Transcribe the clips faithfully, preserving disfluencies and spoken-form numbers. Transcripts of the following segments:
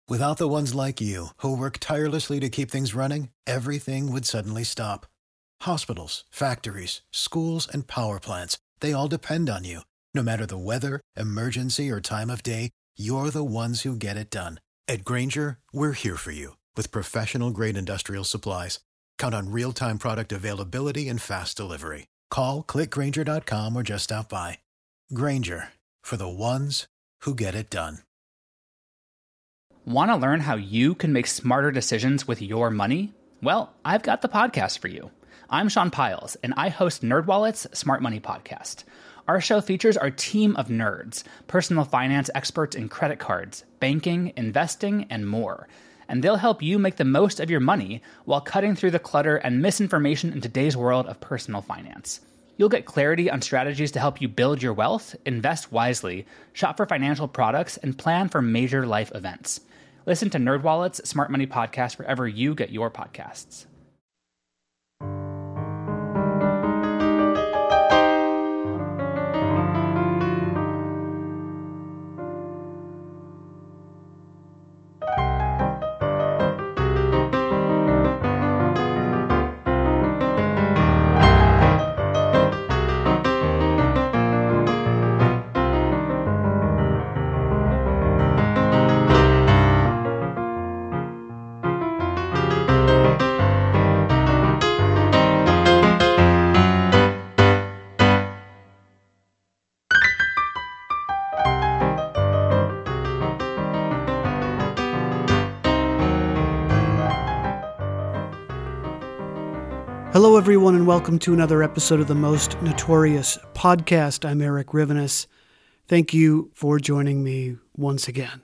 Without the ones like you, who work tirelessly to keep things running, everything would suddenly stop. Hospitals, factories, schools, and power plants, they all depend on you. No matter the weather, emergency, or time of day, you're the ones who get it done. At Grainger, we're here for you with professional-grade industrial supplies. Count on real-time product availability and fast delivery. Call, click Grainger dot com, or just stop by. Grainger, for the ones who get it done. Want to learn how you can make smarter decisions with your money? Well, I've got the podcast for you. I'm Sean Piles, and I host NerdWallet's Smart Money Podcast. Our show features our team of nerds, personal finance experts in credit cards, banking, investing, and more. And they'll help you make the most of your money while cutting through the clutter and misinformation in today's world of personal finance. You'll get clarity on strategies to help you build your wealth, invest wisely, shop for financial products, and plan for major life events. Listen to NerdWallet's Smart Money Podcast wherever you get your podcasts. Hello, everyone, and welcome to another episode of the Most Notorious Podcast. I'm Eric Rivenes. Thank you for joining me once again.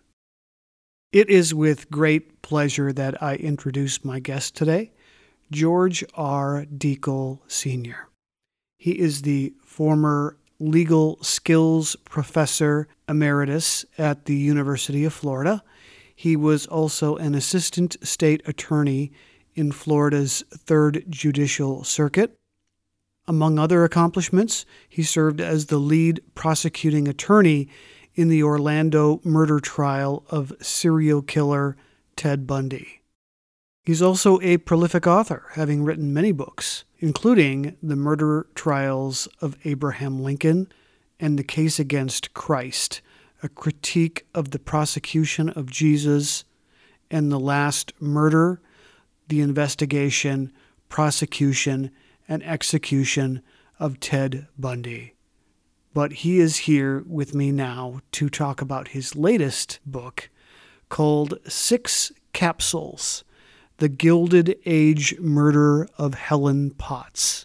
It is with great pleasure that I introduce my guest today, George R. Dekle, Senior He is the former legal skills professor emeritus at the University of Florida. He was also an assistant state attorney in Florida's Third Judicial Circuit. Among other accomplishments, he served as the lead prosecuting attorney in the Orlando murder trial of serial killer Ted Bundy. He's also a prolific author, having written many books, including The Murder Trials of Abraham Lincoln and The Case Against Christ, a critique of the prosecution of Jesus, and The Last Murder, the investigation, prosecution, and execution of Ted Bundy. But he is here with me now to talk about his latest book called Six Capsules, The Gilded Age Murder of Helen Potts.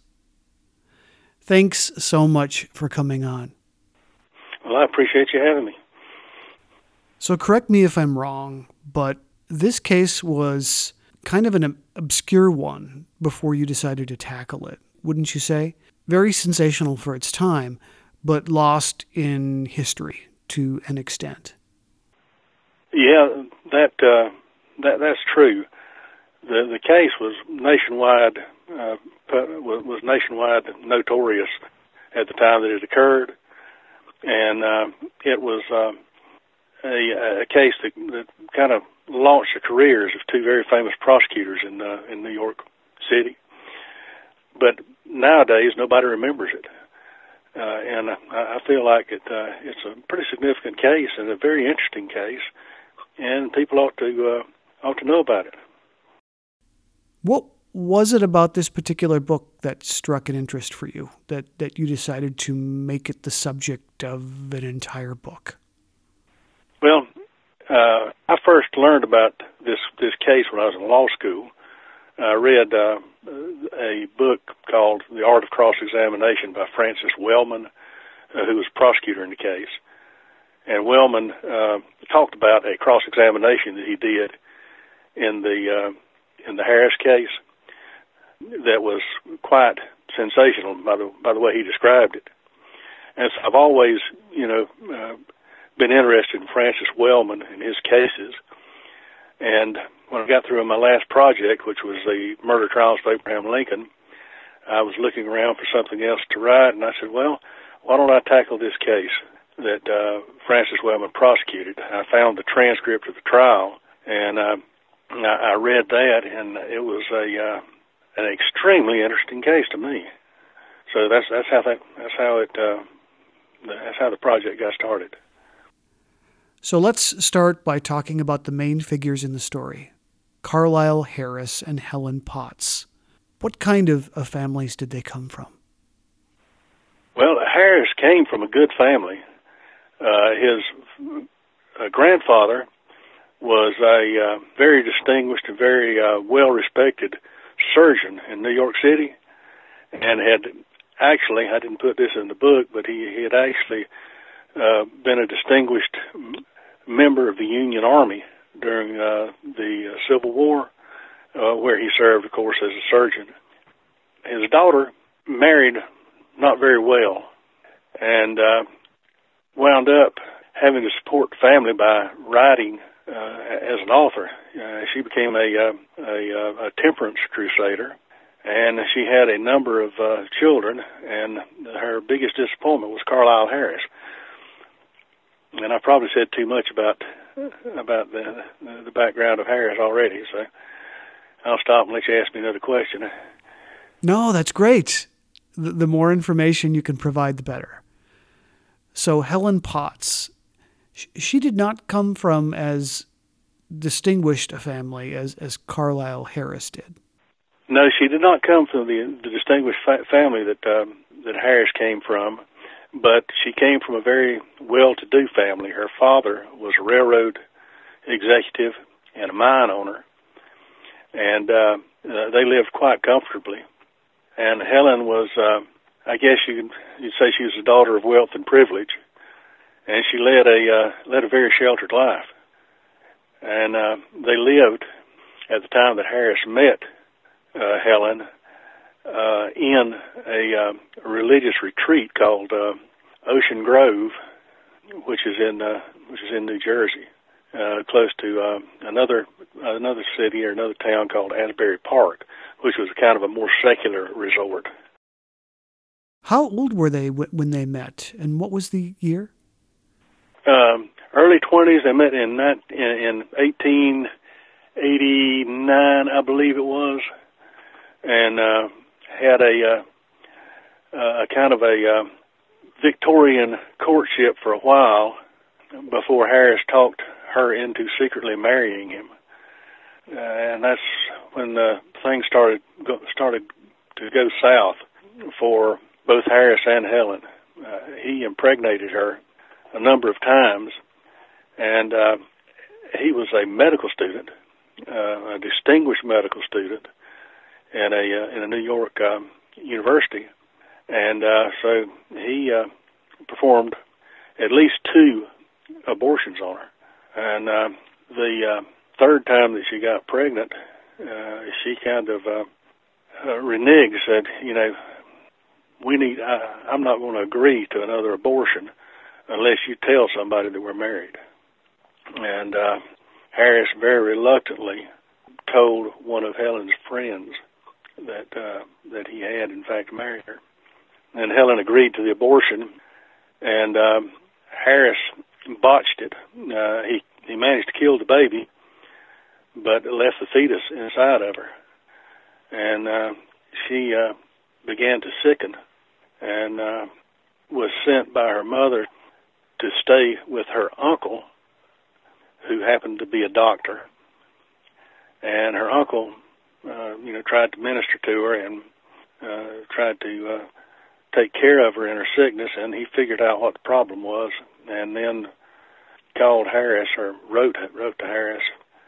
Thanks so much for coming on. Well, I appreciate you having me. So correct me if I'm wrong, but this case was kind of an obscure one before you decided to tackle it, wouldn't you say? Very sensational for its time, but lost in history to an extent. Yeah, that uh, that that's true. The the case was nationwide uh, was nationwide notorious at the time that it occurred, and uh, it was uh, a, a case that, that kind of launched the careers of two very famous prosecutors in uh, in New York City. But nowadays, nobody remembers it, uh, and I, I feel like it. Uh, it's a pretty significant case and a very interesting case, and people ought to uh, ought to know about it. What was it about this particular book that struck an interest for you, that that you decided to make it the subject of an entire book? Well, Uh, I first learned about this this case when I was in law school. I read uh, a book called The Art of Cross-Examination by Francis Wellman, uh, who was prosecutor in the case. And Wellman uh, talked about a cross-examination that he did in the uh, in the Harris case that was quite sensational by the by the way he described it. And so I've always, you know, uh, been interested in Francis Wellman and his cases. And when I got through my last project, which was the murder trials of Abraham Lincoln, I was looking around for something else to write, and I said, well, why don't I tackle this case that uh, Francis Wellman prosecuted? I found the transcript of the trial, And uh, I, I read that, and it was a uh, an extremely interesting case to me. So that's that's how that that's how it uh, that's how the project got started. So let's start by talking about the main figures in the story, Carlisle Harris and Helen Potts. What kind of, of families did they come from? Well, Harris came from a good family. Uh, his uh, grandfather was a uh, very distinguished and very uh, well-respected surgeon in New York City, and had actually, I didn't put this in the book, but he, he had actually uh, been a distinguished member of the Union Army during uh, the uh, Civil War, uh, where he served, of course, as a surgeon. His daughter married not very well, and uh, wound up having to support the family by writing uh, as an author. Uh, she became a, uh, a, a temperance crusader, and she had a number of uh, children, and her biggest disappointment was Carlisle Harris. And I probably said too much about about the the background of Harris already, so I'll stop and let you ask me another question. No, that's great. The, the more information you can provide, the better. So Helen Potts, she, she did not come from as distinguished a family as, as Carlisle Harris did. No, she did not come from the, the distinguished fa- family that um, that Harris came from. But she came from a very well-to-do family. Her father was a railroad executive and a mine owner, and uh, uh, they lived quite comfortably. And Helen was, uh, I guess you could you'd say she was the daughter of wealth and privilege, and she led a uh, led a very sheltered life. And uh, they lived at the time that Harris met uh, Helen. Uh, in a, uh, a religious retreat called uh, Ocean Grove, which is in uh, which is in New Jersey, uh, close to uh, another uh, another city or another town called Asbury Park, which was kind of a more secular resort. How old were they w- when they met, and what was the year? Um, early twenties. They met in in, in eighteen eighty-nine, I believe it was, and. Uh, had a, uh, a kind of a uh, Victorian courtship for a while before Harris talked her into secretly marrying him. Uh, and that's when uh, things started go, started to go south for both Harris and Helen. Uh, he impregnated her a number of times, and uh, he was a medical student, uh, a distinguished medical student, in a uh, in a New York um, university, and uh, so he uh, performed at least two abortions on her. And uh, the uh, third time that she got pregnant, uh, she kind of uh, uh, reneged, said, "You know, we need. I, I'm not going to agree to another abortion unless you tell somebody that we're married." And uh, Harris very reluctantly told one of Helen's friends that uh, that he had, in fact, married her. And Helen agreed to the abortion, and um, Harris botched it. Uh, he, he managed to kill the baby, but left the fetus inside of her. And uh, she uh, began to sicken and uh, was sent by her mother to stay with her uncle, who happened to be a doctor. And her uncle Uh, you know, tried to minister to her and uh, tried to uh, take care of her in her sickness, and he figured out what the problem was, and then called Harris, or wrote wrote to Harris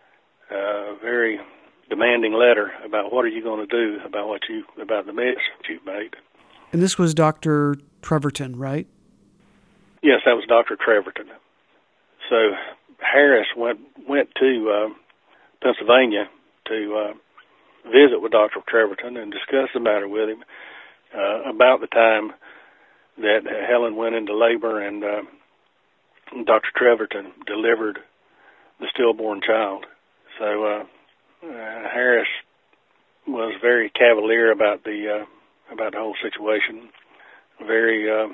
a very demanding letter about what are you going to do about what you about the mess you've made. And this was Doctor Treverton, right? Yes, that was Doctor Treverton. So Harris went went to uh, Pennsylvania to uh, visit with Doctor Treverton and discuss the matter with him uh, about the time that Helen went into labor, and uh, Doctor Treverton delivered the stillborn child. So uh, uh, Harris was very cavalier about the uh, about the whole situation, very uh,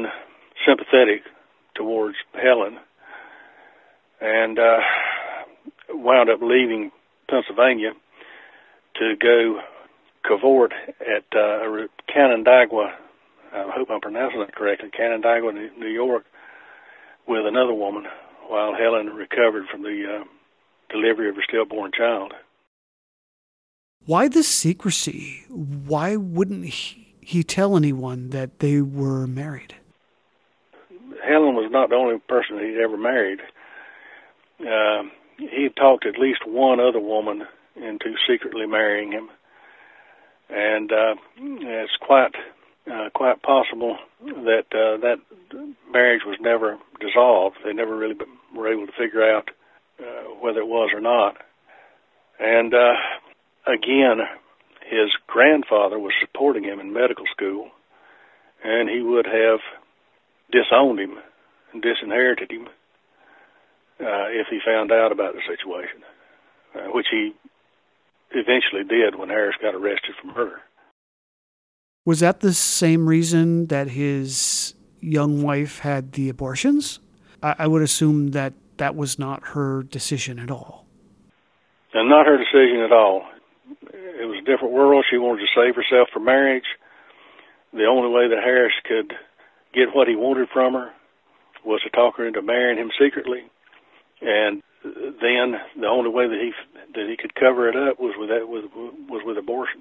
unsympathetic towards Helen, and uh, wound up leaving Pennsylvania to go cavort at uh, Canandaigua, I hope I'm pronouncing that correctly, Canandaigua, New York, with another woman while Helen recovered from the uh, delivery of her stillborn child. Why this secrecy? Why wouldn't he, he tell anyone that they were married? Helen was not the only person he'd ever married. Uh, he had talked at least one other woman into secretly marrying him. And uh, it's quite uh, quite possible that uh, that marriage was never dissolved. They never really were able to figure out uh, whether it was or not. And uh, again, his grandfather was supporting him in medical school, and he would have disowned him and disinherited him uh, if he found out about the situation, uh, which he eventually did when Harris got arrested for murder. Was that the same reason that his young wife had the abortions? I, I would assume that that was not her decision at all. And not her decision at all. It was a different world. She wanted to save herself for marriage. The only way that Harris could get what he wanted from her was to talk her into marrying him secretly. And then the only way that he that he could cover it up was with that was was with abortions.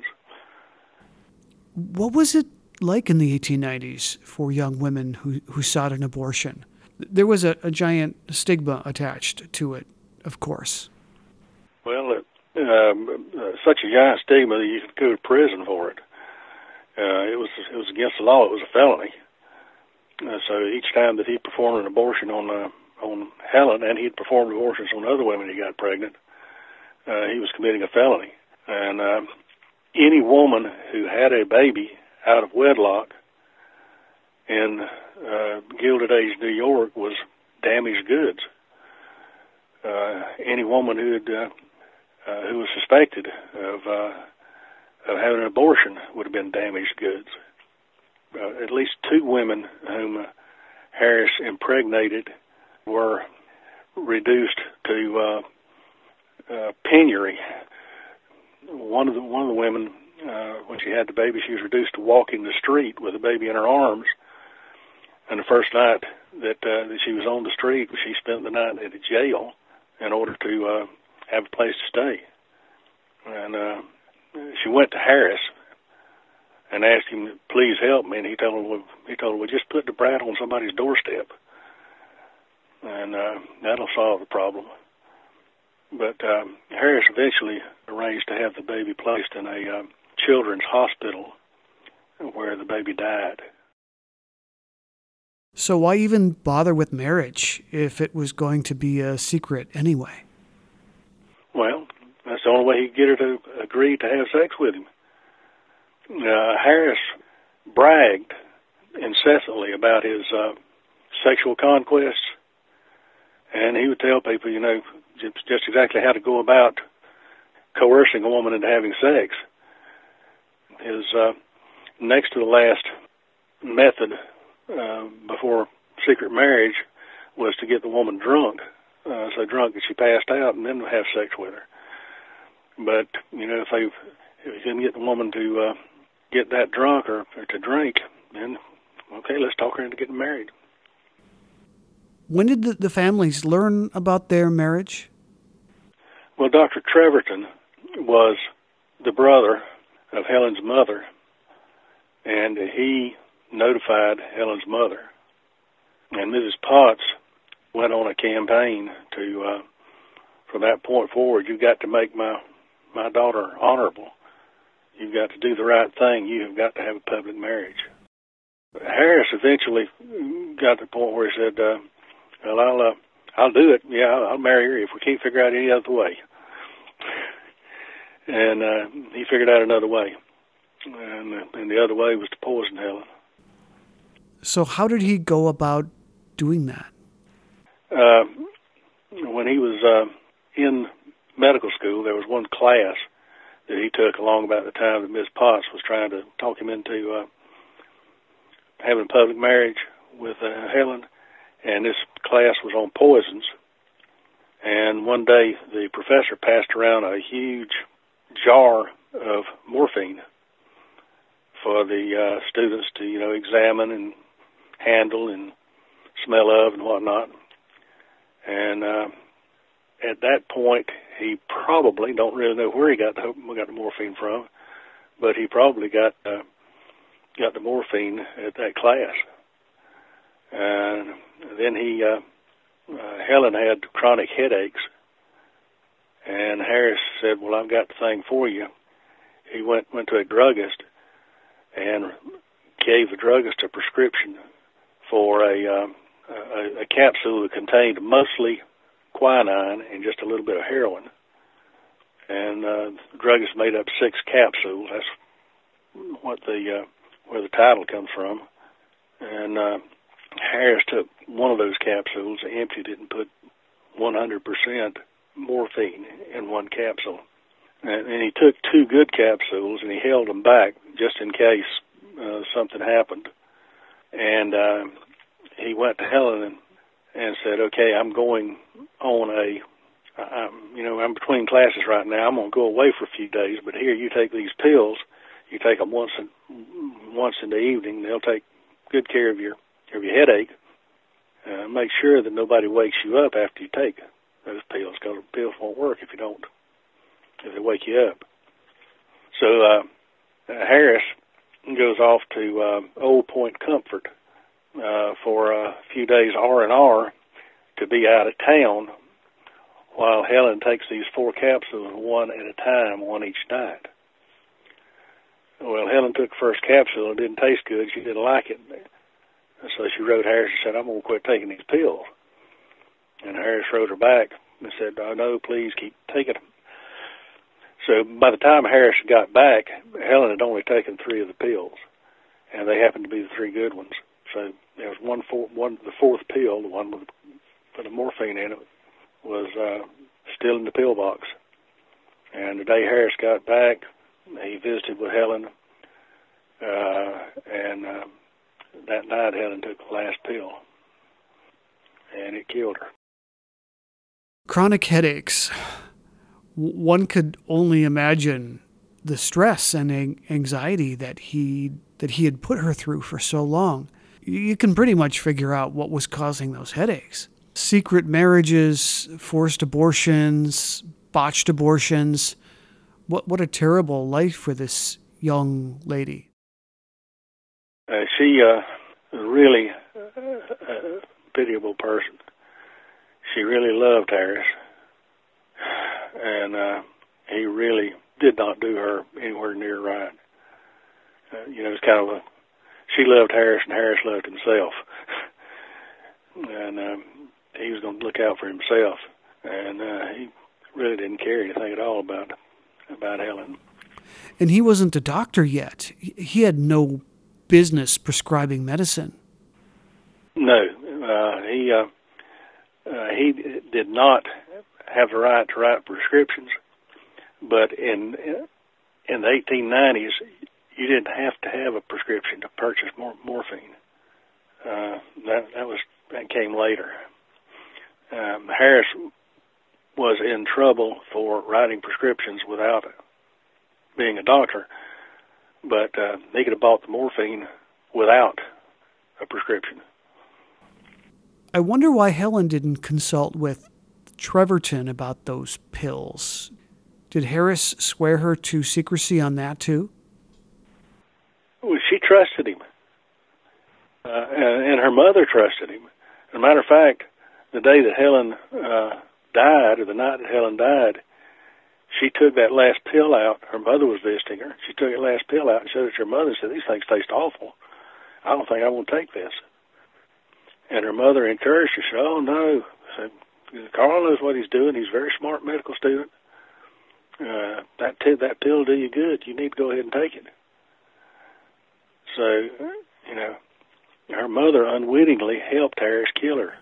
What was it like in the eighteen nineties for young women who who sought an abortion? There was a, a giant stigma attached to it, of course. Well, it, um, uh, such a giant stigma that you could go to prison for it. Uh, it was it was against the law. It was a felony. Uh, so each time that he performed an abortion on uh, on Helen, and he'd performed abortions on other women he got pregnant, uh, he was committing a felony. And uh, any woman who had a baby out of wedlock in uh, Gilded Age, New York, was damaged goods. Uh, any woman who had uh, uh, who was suspected of uh, of having an abortion would have been damaged goods. Uh, at least two women whom uh, Harris impregnated were reduced to uh, uh, penury. One of the one of the women, uh, when she had the baby, she was reduced to walking the street with the baby in her arms. And the first night that uh, that she was on the street, she spent the night at a jail in order to uh, have a place to stay. And uh, she went to Harris and asked him, "Please help me." And he told her, well, he told her, "Well, just put the brat on somebody's doorstep, and uh, that'll solve the problem." But uh, Harris eventually arranged to have the baby placed in a uh, children's hospital where the baby died. So why even bother with marriage if it was going to be a secret anyway? Well, that's the only way he could get her to agree to have sex with him. Uh, Harris bragged incessantly about his uh, sexual conquests, and he would tell people, you know, just, just exactly how to go about coercing a woman into having sex. His uh, next to the last method uh, before secret marriage was to get the woman drunk, uh, so drunk that she passed out, and then have sex with her. But, you know, if they if you couldn't get the woman to uh, get that drunk or, or to drink, then, okay, let's talk her into getting married. When did the, the families learn about their marriage? Well, Doctor Treverton was the brother of Helen's mother, and he notified Helen's mother. And Missus Potts went on a campaign to, uh, from that point forward, you've got to make my, my daughter honorable. You've got to do the right thing. You have got to have a public marriage. Harris eventually got to the point where he said, uh, well, I'll, uh, I'll do it. Yeah, I'll, I'll marry her if we can't figure out any other way. And uh, he figured out another way. And, uh, and the other way was to poison Helen. So how did he go about doing that? Uh, when he was uh, in medical school, there was one class that he took along about the time that Miss Potts was trying to talk him into uh, having a public marriage with uh, Helen, and this class was on poisons. And one day the professor passed around a huge jar of morphine for the uh, students to, you know, examine and handle and smell of and whatnot. And uh, at that point, he probably, don't really know where he got the, got the morphine from, but he probably got uh, got the morphine at that class. And then he, uh, uh, Helen had chronic headaches, and Harris said, well, I've got the thing for you. He went went to a druggist and gave the druggist a prescription for a, uh, a, a capsule that contained mostly quinine and just a little bit of heroin. And uh, the druggist made up six capsules. That's what the uh, where the title comes from. And uh, Harris took one of those capsules, emptied it, and put one hundred percent morphine in one capsule. And, and he took two good capsules, and he held them back just in case uh, something happened. And uh, he went to Helen and, and said, okay, I'm going on a, I'm, you know, I'm between classes right now. I'm going to go away for a few days, but here, you take these pills. You take them once in, once in the evening. They'll take good care of your of your headache. Uh, make sure that nobody wakes you up after you take those pills, because the pills won't work if you don't, if they wake you up. So uh, Harris goes off to uh, Old Point Comfort uh, for a few days R and R to be out of town, while Helen takes these four capsules one at a time, one each night. Well, Helen took the first capsule. It didn't taste good. She didn't like it. So she wrote Harris and said, I'm going to quit taking these pills. And Harris wrote her back and said, oh, no, please keep taking them. So by the time Harris got back, Helen had only taken three of the pills, and they happened to be the three good ones. So there was one, four, one the fourth pill, the one with the morphine in it, was uh, still in the pill box. And the day Harris got back, he visited with Helen, uh, and uh, that night Helen took the last pill, and it killed her. Chronic headaches. One could only imagine the stress and anxiety that he that he had put her through for so long. You can pretty much figure out what was causing those headaches. Secret marriages, forced abortions, botched abortions. What what a terrible life for this young lady. Uh, she uh, was really a pitiable person. She really loved Harris, and uh, he really did not do her anywhere near right. Uh, you know, it's kind of a, she loved Harris and Harris loved himself. and um, he was going to look out for himself, and uh, he really didn't care anything at all about about Helen. And he wasn't a doctor yet. He had no business prescribing medicine. No, uh, he uh, uh, he did not have the right to write prescriptions. But in in the eighteen nineties, you didn't have to have a prescription to purchase mor- morphine. Uh, that that was that came later. Um, Harris was in trouble for writing prescriptions without being a doctor, but uh, he could have bought the morphine without a prescription. I wonder why Helen didn't consult with Treverton about those pills. Did Harris swear her to secrecy on that too? Well, she trusted him, uh, and, and her mother trusted him. As a matter of fact, the day that Helen uh, died, or the night that Helen died, she took that last pill out. Her mother was visiting her. She took that last pill out and showed it to her mother and said, "These things taste awful. I don't think I want to take this." And her mother encouraged her. She said, "Oh, no. Said, Carl knows what he's doing. He's a very smart medical student. Uh, that, t- that pill will do you good. You need to go ahead and take it." So, you know, her mother unwittingly helped Harris kill her.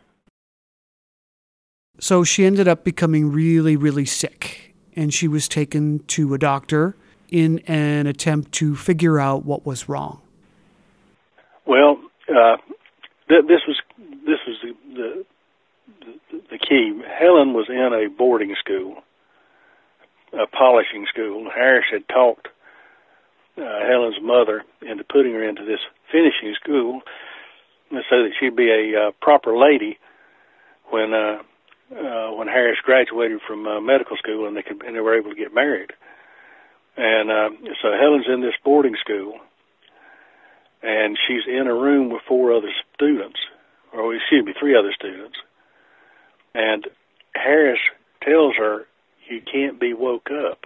So she ended up becoming really, really sick, and she was taken to a doctor in an attempt to figure out what was wrong. Well, uh, th- this was this was the, the the key. Helen was in a boarding school, a polishing school. Harris had talked uh, Helen's mother into putting her into this finishing school so that she'd be a uh, proper lady when uh, uh, when Harris graduated from uh, medical school and they could and they were able to get married. And uh, so Helen's in this boarding school, and she's in a room with four other students, or excuse me, three other students. And Harris tells her, "You can't be woke up.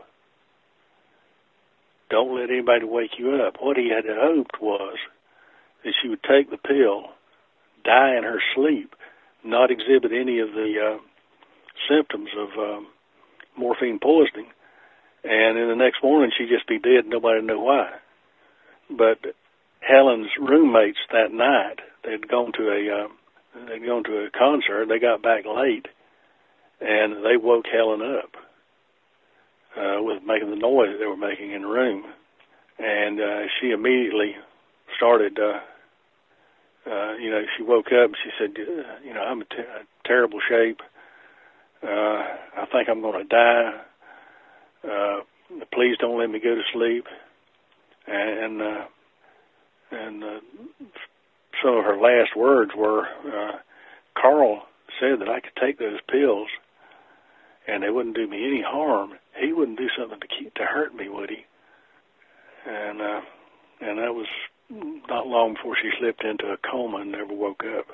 Don't let anybody wake you up." What he had hoped was that she would take the pill, die in her sleep, not exhibit any of the uh, symptoms of um, morphine poisoning, and in the next morning she'd just be dead and nobody would know why. But Helen's roommates that night, they'd gone to a uh, they'd gone to a concert. They got back late, and they woke Helen up uh, with making the noise that they were making in the room, and uh, she immediately started. Uh, uh, you know, she woke up and she said, "You know, I'm in ter- terrible shape. Uh, I think I'm going to die. Uh, please don't let me go to sleep." And uh, and uh, some of her last words were, uh, "Carl said that I could take those pills and they wouldn't do me any harm. He wouldn't do something to keep to hurt me, would he?" And uh, and that was not long before she slipped into a coma and never woke up.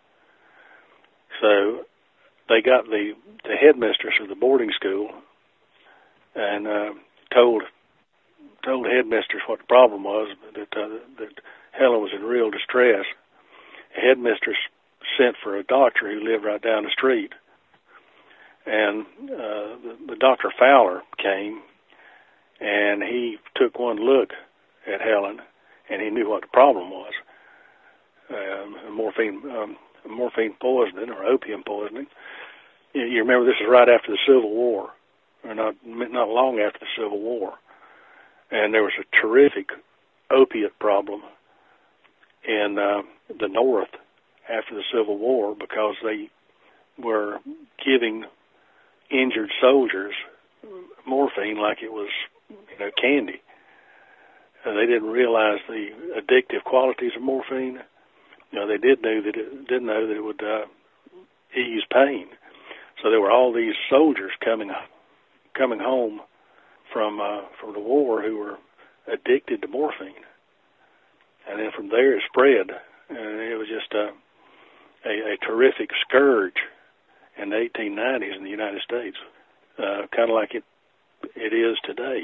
So they got the the headmistress of the boarding school and uh, told told the headmistress what the problem was, that uh, that Helen was in real distress. The headmistress sent for a doctor who lived right down the street, and uh, the, the Doctor Fowler came, and he took one look at Helen, and he knew what the problem was: um, morphine um, morphine poisoning or opium poisoning. You, you remember this is right after the Civil War, or not not long after the Civil War. And there was a terrific opiate problem in uh, the North after the Civil War because they were giving injured soldiers morphine like it was, you know, candy. And they didn't realize the addictive qualities of morphine. You know, they did know that it didn't know that it would uh, ease pain. So there were all these soldiers coming coming home from uh, from the war who were addicted to morphine, and then from there it spread, and it was just a a, a terrific scourge in the eighteen nineties in the United States, uh, kind of like it it is today.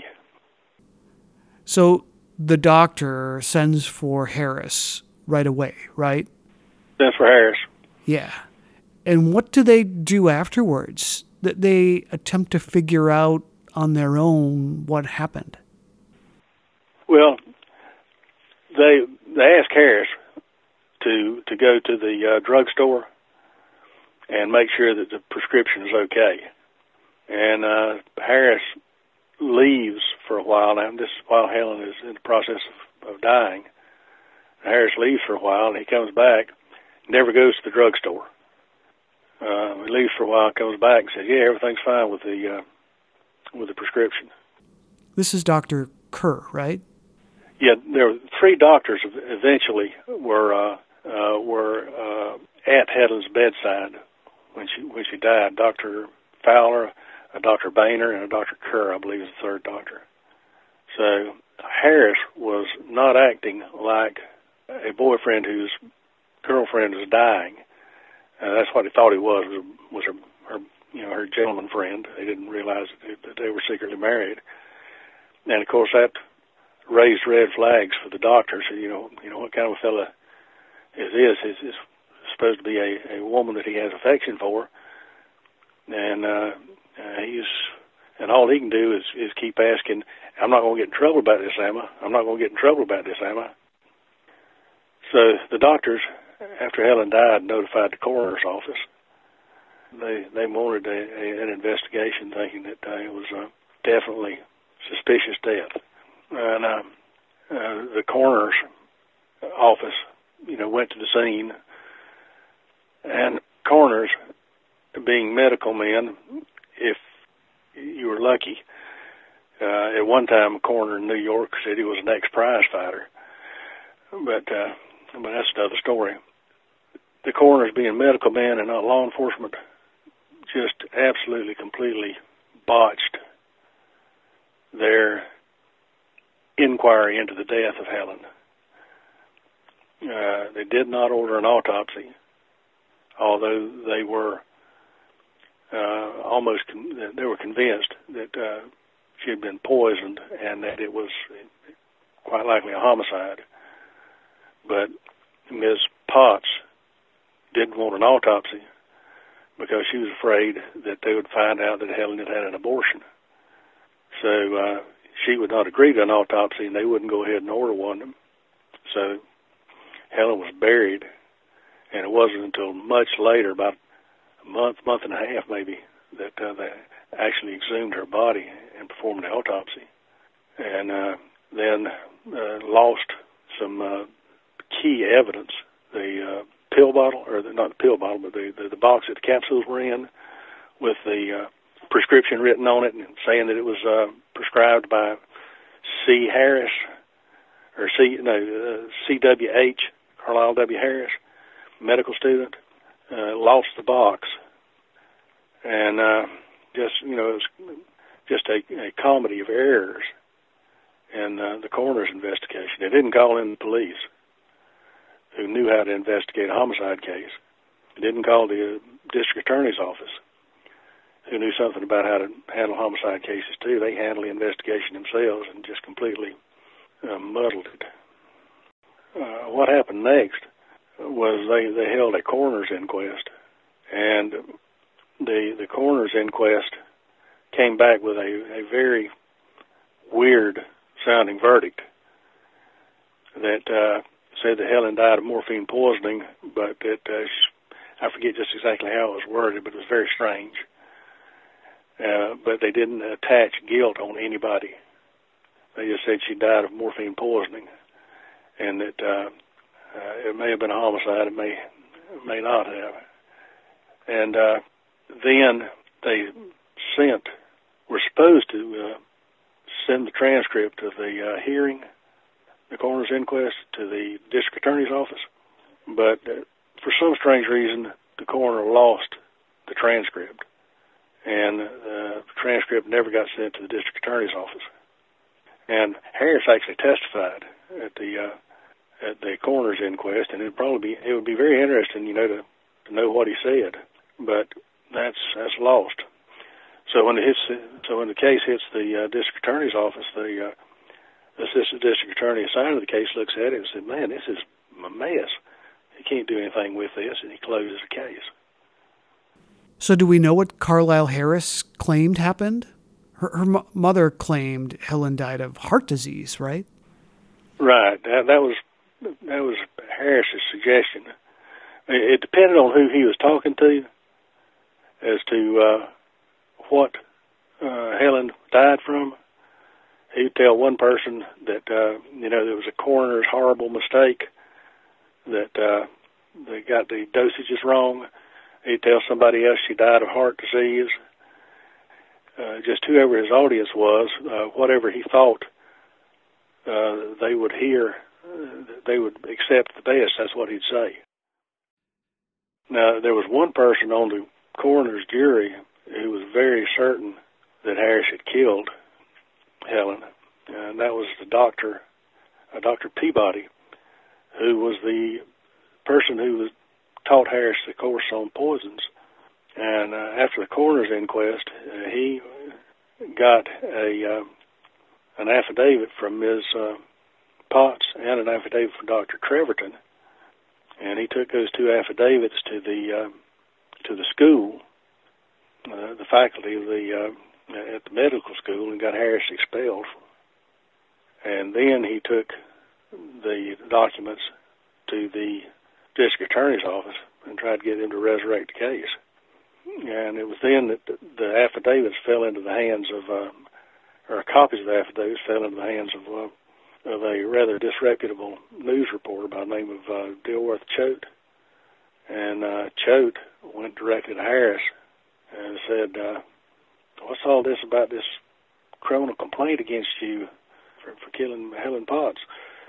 So the doctor sends for Harris right away, right? Sends for Harris. Yeah. And what do they do afterwards? That they attempt to figure out on their own what happened? Well, they they asked Harris to to go to the uh, drugstore and make sure that the prescription is okay. And uh, Harris leaves for a while. Now, this is while Helen is in the process of, of dying. Harris leaves for a while, and he comes back, never goes to the drugstore. Uh, he leaves for a while, comes back and says, "Yeah, everything's fine with the uh, with the prescription." This is Doctor Kerr, right? Yeah, there were three doctors eventually were uh, uh, were uh, at Helen's bedside when she when she died. Doctor Fowler, a Doctor Boehner, and a Doctor Kerr, I believe, is the third doctor. So Harris was not acting like a boyfriend whose girlfriend was dying. Uh, that's what he thought he was, was, was her, her, you know, her gentleman friend. They didn't realize that, that they were secretly married. And, of course, that raised red flags for the doctor. So, you know, you know what kind of a fella is this? Is this supposed to be a, a woman that he has affection for? And uh, uh, he's, and all he can do is, is keep asking, "I'm not going to get in trouble about this, am I? I'm not going to get in trouble about this, am I?" So the doctors, after Helen died, notified the coroner's office. They they wanted a, a, an investigation, thinking that uh, it was uh, definitely suspicious death. And uh, uh, the coroner's office, you know, went to the scene, and coroners being medical men, if you were lucky. Uh, at one time, a coroner in New York said he was an ex-prize fighter, but uh, but that's another story. The coroners, being medical men and not law enforcement, just absolutely, completely botched their inquiry into the death of Helen. Uh, they did not order an autopsy, although they were uh, almost con- they were convinced that uh, she had been poisoned and that it was quite likely a homicide. But Miz Potts didn't want an autopsy because she was afraid that they would find out that Helen had had an abortion. So uh, she would not agree to an autopsy, and they wouldn't go ahead and order one. So Helen was buried, and it wasn't until much later, about a month, month and a half maybe, that uh, they actually exhumed her body and performed the autopsy. And uh, then uh, lost some uh, key evidence, the uh, pill bottle, or the, not the pill bottle, but the, the, the box that the capsules were in, with the uh, prescription written on it and saying that it was uh, prescribed by C. Harris, or C, no, uh, C W H, Carlisle W. Harris, medical student. Uh, lost the box. And uh, just, you know, it was just a, a comedy of errors in uh, the coroner's investigation. They didn't call in the police, who knew how to investigate a homicide case. They didn't call the uh, district attorney's office, who knew something about how to handle homicide cases too. They handled the investigation themselves and just completely uh, muddled it. Uh, what happened next was they, they held a coroner's inquest, and the the coroner's inquest came back with a, a very weird sounding verdict that uh, said that Helen died of morphine poisoning, but that uh, she, I forget just exactly how it was worded, but it was very strange. Uh, but they didn't attach guilt on anybody. They just said she died of morphine poisoning, and that uh, uh, it may have been a homicide, it may it may not have. And uh, then they sent, were supposed to uh, send the transcript of the uh, hearing, the coroner's inquest, to the district attorney's office, but uh, for some strange reason, the coroner lost the transcript, and uh, the transcript never got sent to the district attorney's office. And Harris actually testified at the uh, at the coroner's inquest, and it'd probably be it would be very interesting, you know, to, to know what he said. But that's that's lost. So when it hits, so when the case hits the uh, district attorney's office, the uh, assistant district attorney assigned to the case looks at it and said, "Man, this is a mess. He can't do anything with this," and he closes the case. So do we know what Carlisle Harris claimed happened? Her, her mo- mother claimed Helen died of heart disease, right? Right. That, that was that was Harris's suggestion. It, it depended on who he was talking to as to uh, what uh, Helen died from. He'd tell one person that uh, you know there was a coroner's horrible mistake, that uh, they got the dosages wrong. He'd tell somebody else she died of heart disease. Uh, just whoever his audience was, uh, whatever he thought uh, they would hear, uh, they would accept the best. That's what he'd say. Now, there was one person on the coroner's jury who was very certain that Harris had killed Helen, and that was the doctor, uh, Doctor Peabody, who was the person who was taught Harris the course on poisons. And uh, after the coroner's inquest, uh, he got a uh, an affidavit from Miz Uh, Potts and an affidavit from Doctor Treverton, and he took those two affidavits to the uh, to the school, uh, the faculty of the uh, at the medical school, and got Harris expelled. And then he took the documents to the district attorney's office and tried to get him to resurrect the case. And it was then that the affidavits fell into the hands of, uh, or copies of the affidavits fell into the hands of, uh, of a rather disreputable news reporter by the name of uh, Dilworth Choate. And uh, Choate went directly to Harris and said, uh, what's all this about this criminal complaint against you for, for killing Helen Potts?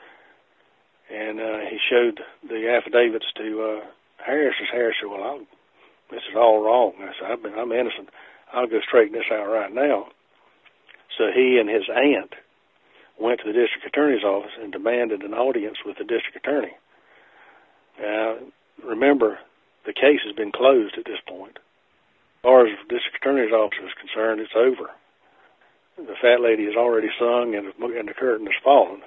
And uh, he showed the affidavits to uh, Harris. And Harris said, well, I'll, this is all wrong. I said, I've been, I'm innocent. I'll go straighten this out right now. So he and his aunt went to the district attorney's office and demanded an audience with the district attorney. Now, remember, the case has been closed at this point. As far as the district attorney's office is concerned, it's over. The fat lady has already sung and, and the curtain has fallen.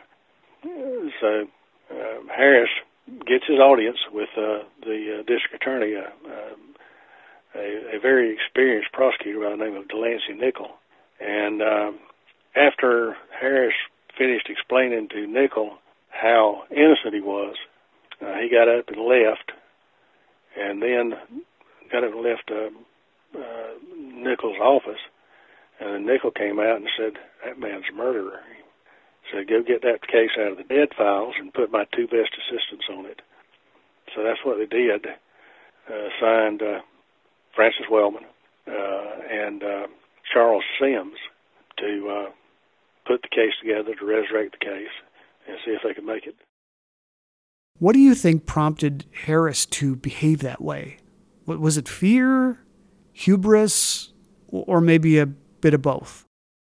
So uh, Harris gets his audience with uh, the uh, district attorney, uh, uh, a, a very experienced prosecutor by the name of Delancey Nickel. And uh, after Harris finished explaining to Nickel how innocent he was, uh, he got up and left, and then got up and left uh, uh, Nickel's office. And then Nickel came out and said, that man's a murderer. He said, go get that case out of the dead files and put my two best assistants on it. So that's what they did. Uh, signed uh, Francis Wellman uh, and uh, Charles Sims to uh, put the case together, to resurrect the case, and see if they could make it. What do you think prompted Harris to behave that way? Was it fear, hubris, or maybe a bit of both?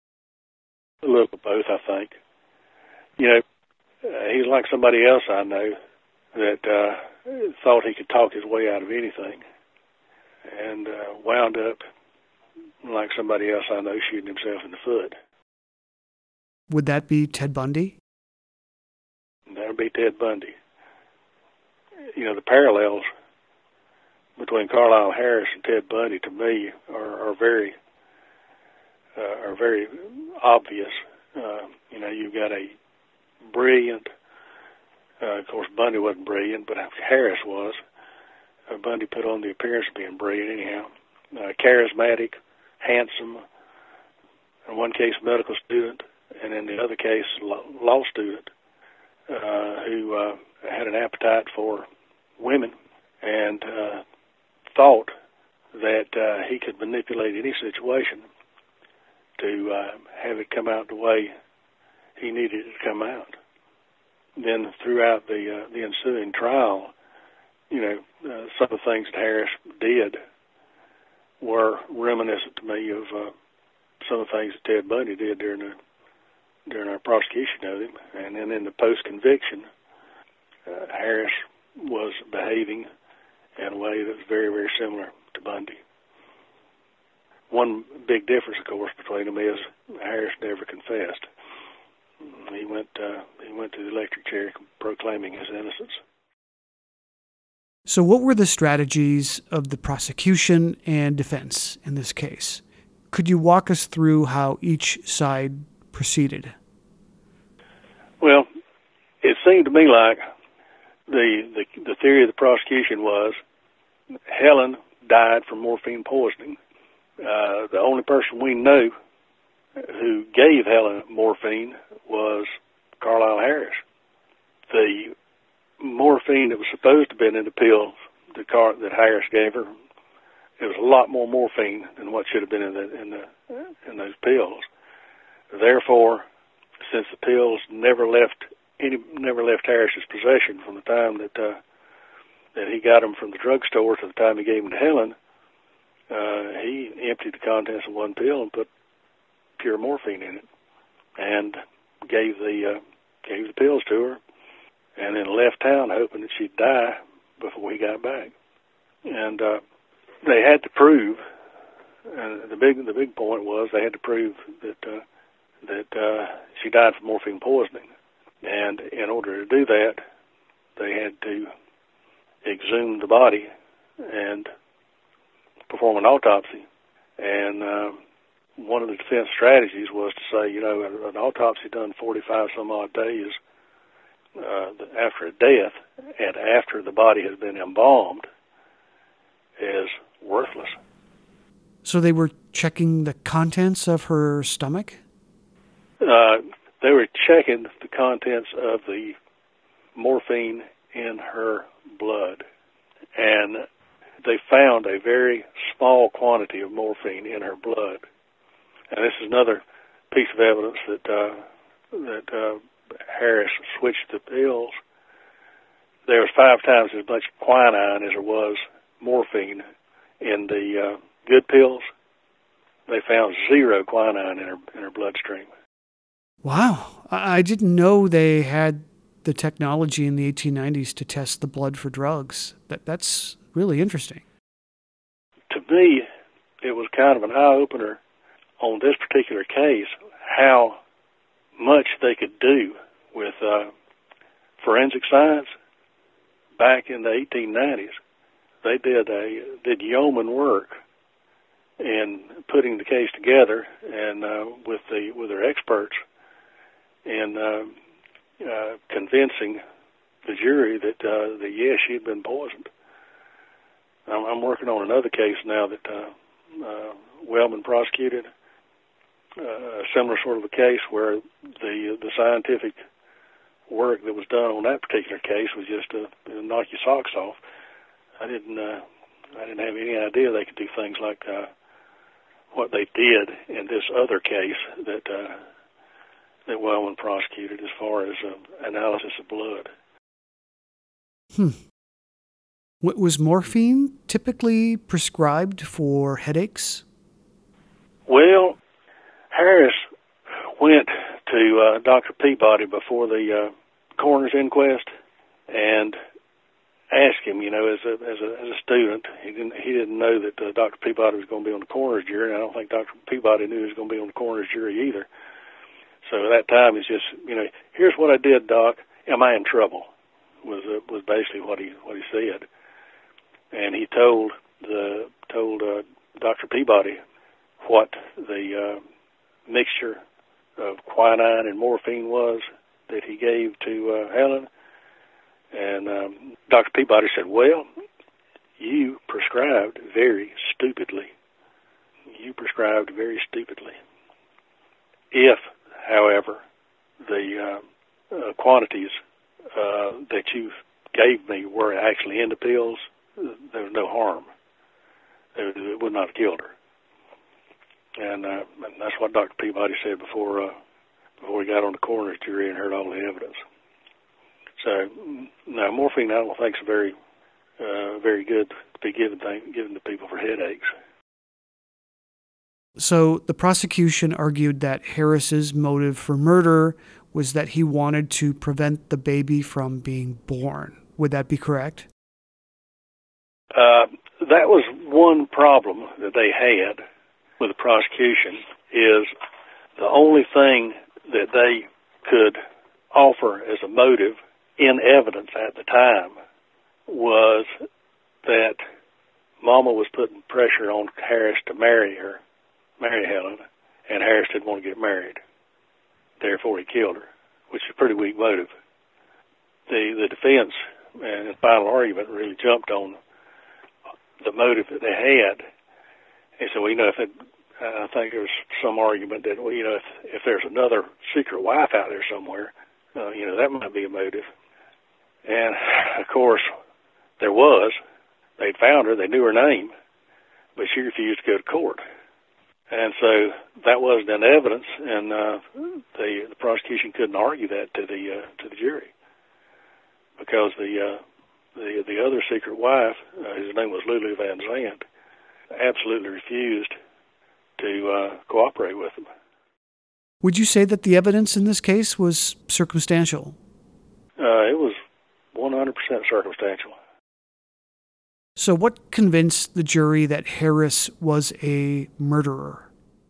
A little of both, I think. You know, uh, he's like somebody else I know that uh, thought he could talk his way out of anything, and uh, wound up like somebody else I know shooting himself in the foot. Would that be Ted Bundy? That would be Ted Bundy. You know, the parallels between Carlisle Harris and Ted Bundy, to me, are, are very uh, are very obvious. Uh, you know, you've got a brilliant, uh, of course, Bundy wasn't brilliant, but Harris was. Uh, Bundy put on the appearance of being brilliant anyhow. Uh, charismatic, handsome, in one case medical student, and in the other case law student, uh, who uh, had an appetite for women and uh, thought that uh, he could manipulate any situation to uh, have it come out the way he needed it to come out. Then throughout the uh, the ensuing trial, you know, uh, some of the things that Harris did were reminiscent to me of uh, some of the things that Ted Bundy did during the during our prosecution of him. And then in the post-conviction, uh, Harris was behaving in a way that was very, very similar to Bundy. One big difference, of course, between them is Harris never confessed. He went uh, he went to the electric chair proclaiming his innocence. So what were the strategies of the prosecution and defense in this case? Could you walk us through how each side proceeded? Well, it seemed to me like the, the, the theory of the prosecution was Helen died from morphine poisoning. Uh, the only person we know who gave Helen morphine was Carlisle Harris. The morphine that was supposed to have been in the pills that, Car- that Harris gave her, it was a lot more morphine than what should have been in the in the in those pills. Therefore, since the pills never left any never left Harris's possession from the time that uh, that he got them from the drugstore to the time he gave them to Helen, uh, he emptied the contents of one pill and put pure morphine in it, and gave the uh, gave the pills to her, and then left town hoping that she'd die before he got back. And uh, they had to prove, and the big the big point was they had to prove that uh, that uh, she died from morphine poisoning. And in order to do that, they had to exhume the body and perform an autopsy. And uh, one of the defense strategies was to say, you know, an autopsy done forty-five some odd days uh, after a death and after the body has been embalmed is worthless. So they were checking the contents of her stomach? Uh, they were checking the contents of the morphine in her blood. And they found a very small quantity of morphine in her blood. And this is another piece of evidence that uh, that uh, Harris switched the pills. There was five times as much quinine as there was morphine in the uh, good pills. They found zero quinine in her in her bloodstream. Wow. I didn't know they had the technology in the eighteen nineties to test the blood for drugs. That That's really interesting. To me, it was kind of an eye-opener on this particular case, how much they could do with uh, forensic science back in the eighteen nineties. They did a did yeoman work in putting the case together, and uh, with the with their experts, and uh, uh, convincing the jury that uh, that yes, she had been poisoned. I'm, I'm working on another case now that uh, uh, Wellman prosecuted, uh, a similar sort of a case where the the scientific work that was done on that particular case was just to knock your socks off. I didn't uh, I didn't have any idea they could do things like uh, what they did in this other case that uh, that Wellman prosecuted as far as uh, analysis of blood. Hmm. Was morphine typically prescribed for headaches? Well, Harris went to uh, Doctor Peabody before the uh, coroner's inquest and asked him, you know, as a as a as a student, he didn't he didn't know that uh, Doctor Peabody was going to be on the coroner's jury, and I don't think Doctor Peabody knew he was going to be on the coroner's jury either. So at that time, he's just, you know, here's what I did, Doc. Am I in trouble? Was uh, was basically what he what he said, and he told the told uh, Doctor Peabody what the uh, mixture of quinine and morphine was that he gave to uh, Helen. And um, Doctor Peabody said, well, you prescribed very stupidly. You prescribed very stupidly. If, however, the uh, uh, quantities uh, that you gave me were actually in the pills, there was no harm. It, it would not have killed her. And, uh, and that's what Doctor Peabody said before uh, before he got on the coroner's jury and heard all the evidence. So, no, morphine I don't think is very, uh, very good to be given given to people for headaches. So the prosecution argued that Harris's motive for murder was that he wanted to prevent the baby from being born. Would that be correct? Uh, that was one problem that they had with the prosecution, is the only thing that they could offer as a motive in evidence at the time was that Mama was putting pressure on Harris to marry her, marry Helen, and Harris didn't want to get married. Therefore, he killed her, which is a pretty weak motive. The the defense and the final argument really jumped on the motive that they had. And so, you know, if it, I think there was some argument that, well, you know, if, if there's another secret wife out there somewhere, uh, you know, that might be a motive. And, of course, there was. They'd found her. They knew her name. But she refused to go to court. And so that wasn't in evidence, and uh, the, the prosecution couldn't argue that to the uh, to the jury because the uh, the the other secret wife, uh, whose name was Lulu Van Zandt, absolutely refused to uh, cooperate with them. Would you say that the evidence in this case was circumstantial? Uh, it was one hundred percent circumstantial. So what convinced the jury that Harris was a murderer?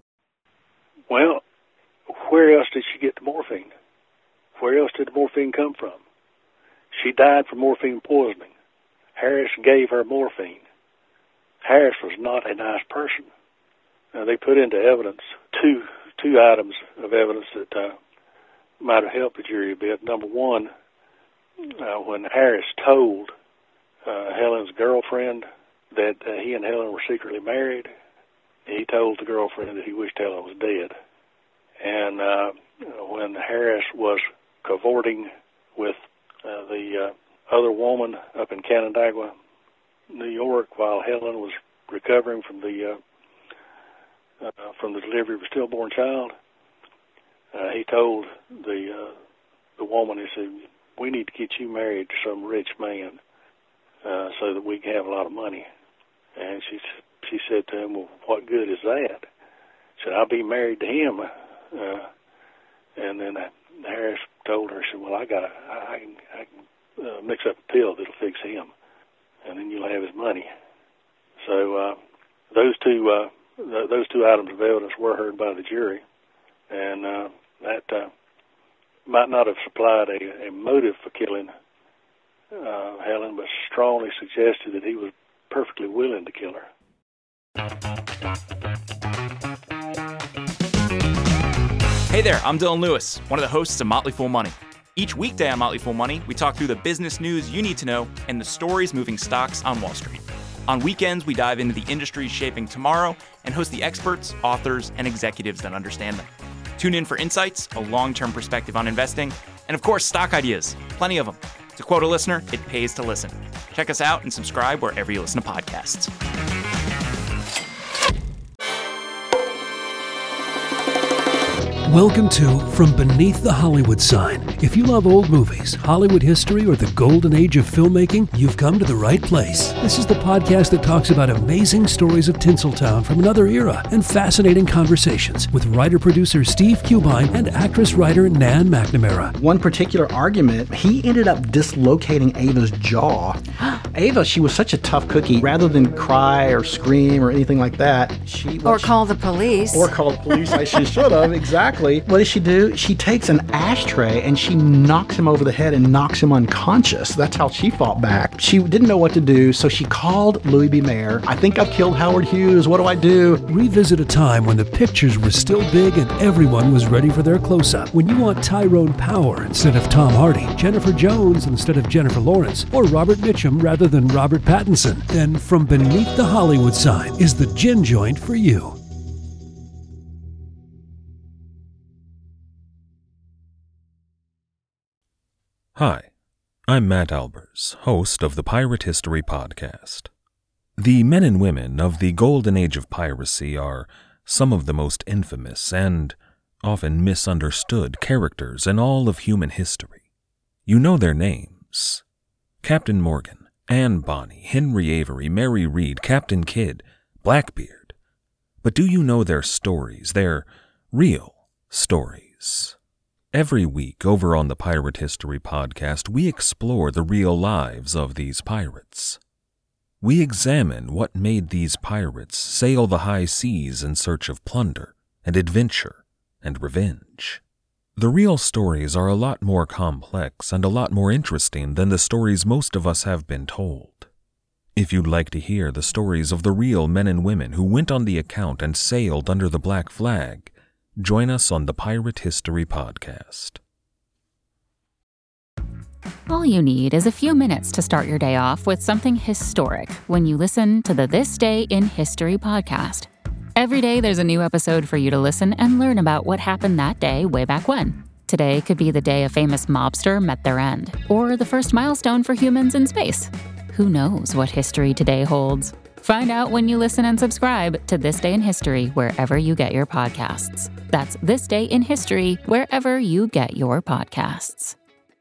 Well, where else did she get the morphine? Where else did the morphine come from? She died from morphine poisoning. Harris gave her morphine. Harris was not a nice person. Now, they put into evidence two two items of evidence that uh, might have helped the jury a bit. Number one, uh, when Harris told Uh, Helen's girlfriend that uh, he and Helen were secretly married, he told the girlfriend that he wished Helen was dead. And uh, when Harris was cavorting with uh, the uh, other woman up in Canandaigua, New York while Helen was recovering from the uh, uh, from the delivery of a stillborn child. Uh, he told the uh, the woman, he said, "We need to get you married to some rich man uh, so that we can have a lot of money." And she she said to him, "Well, what good is that?" She said, "I'll be married to him." Uh, and then Harris told her, she said, "Well, I got I can I can uh, mix up a pill that'll fix him, and then you'll have his money." So uh, those two uh, th- those two items of evidence were heard by the jury, and uh, that uh, might not have supplied a, a motive for killing uh, Helen, but strongly suggested that he was perfectly willing to kill her. Hey there, I'm Dylan Lewis, one of the hosts of Motley Fool Money. Each weekday on Motley Fool Money, we talk through the business news you need to know and the stories moving stocks on Wall Street. On weekends, we dive into the industries shaping tomorrow and host the experts, authors, and executives that understand them. Tune in for insights, a long-term perspective on investing, and of course, stock ideas. Plenty of them. To quote a listener, it pays to listen. Check us out and subscribe wherever you listen to podcasts. Welcome to From Beneath the Hollywood Sign. If you love old movies, Hollywood history, or the golden age of filmmaking, you've come to the right place. This is the podcast that talks about amazing stories of Tinseltown from another era and fascinating conversations with writer-producer Steve Cubine and actress-writer Nan McNamara. One particular argument, he ended up dislocating Ava's jaw. Ava, she was such a tough cookie. Rather than cry or scream or anything like that, she... Or call the police. Or call the police like she should have, exactly. What does she do? She takes an ashtray and she knocks him over the head and knocks him unconscious. That's how she fought back. She didn't know what to do, so she called Louis B. Mayer. "I think I've killed Howard Hughes. What do I do?" Revisit a time when the pictures were still big and everyone was ready for their close-up. When you want Tyrone Power instead of Tom Hardy, Jennifer Jones instead of Jennifer Lawrence, or Robert Mitchum rather than Robert Pattinson, then From Beneath the Hollywood Sign is the gin joint for you. Hi, I'm Matt Albers, host of the Pirate History Podcast. The men and women of the golden age of piracy are some of the most infamous and often misunderstood characters in all of human history. You know their names: Captain Morgan, Anne Bonny, Henry Avery, Mary Read, Captain Kidd, Blackbeard. But do you know their stories, their real stories? Every week over on the Pirate History Podcast, we explore the real lives of these pirates. We examine what made these pirates sail the high seas in search of plunder and adventure and revenge. The real stories are a lot more complex and a lot more interesting than the stories most of us have been told. If you'd like to hear the stories of the real men and women who went on the account and sailed under the black flag, join us on the Pirate History Podcast. All you need is a few minutes to start your day off with something historic when you listen to the This Day in History podcast. Every day there's a new episode for you to listen and learn about what happened that day way back when. Today could be the day a famous mobster met their end, or the first milestone for humans in space. Who knows what history today holds? Find out when you listen and subscribe to This Day in History wherever you get your podcasts. That's This Day in History wherever you get your podcasts.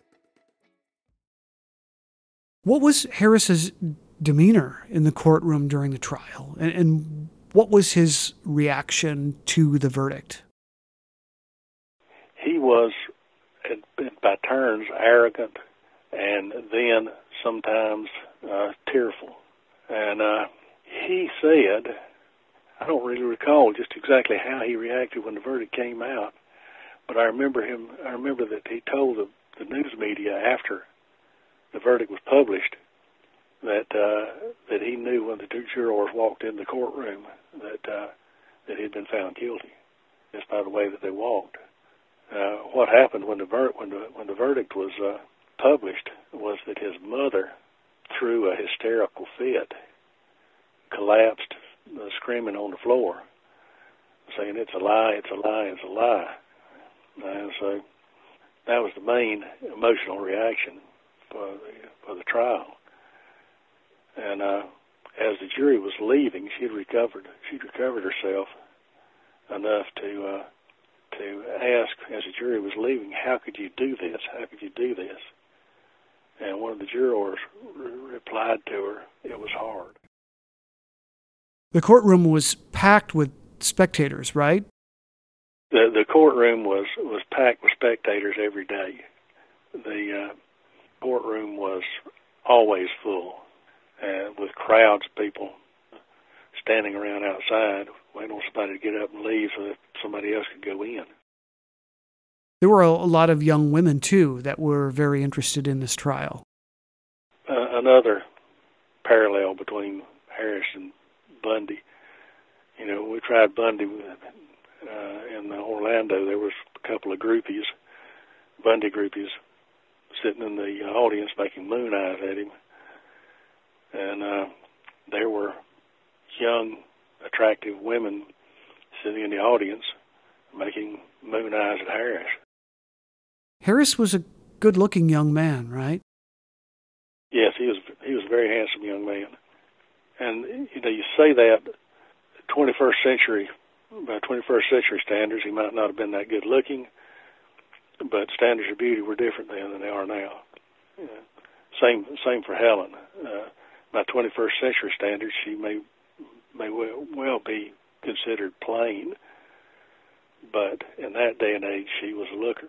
What was Harris's demeanor in the courtroom during the trial? And, and what was his reaction to the verdict? He was, by turns, arrogant and then sometimes uh, tearful. And uh, he said, I don't really recall just exactly how he reacted when the verdict came out, but I remember him. I remember that he told the, the news media after the verdict was published that uh, that he knew when the two jurors walked in the courtroom that uh, that he had been found guilty, just by the way that they walked. Uh, what happened when the ver- when the when the verdict was uh, published was that his mother threw a hysterical fit, collapsed, uh, screaming on the floor, saying, "It's a lie! It's a lie! It's a lie!" And so that was the main emotional reaction for the, for the trial. And uh, of as the jury was leaving, she'd recovered. She'd recovered herself enough to uh, to ask, as the jury was leaving, "How could you do this? How could you do this?" And one of the jurors re- replied to her, "It was hard." The courtroom was packed with spectators, right? The the courtroom was, was packed with spectators every day. The uh, courtroom was always full, uh, with crowds of people standing around outside, waiting on somebody to get up and leave so that somebody else could go in. There were a, a lot of young women, too, that were very interested in this trial. Uh, another parallel between Harris and Bundy. You know, we tried Bundy uh, in Orlando. There was a couple of groupies, Bundy groupies, sitting in the audience making moon eyes at him. And uh, there were young, attractive women sitting in the audience making moon eyes at Harris. Harris was a good-looking young man, right? Yes, he was. He was a very handsome young man. And you know, you say that twenty-first century, by twenty-first century standards, he might not have been that good-looking, but standards of beauty were different then than they are now. Yeah. Same, same for Helen. Uh, by twenty-first century standards, she may may well, well be considered plain, but in that day and age, she was a looker.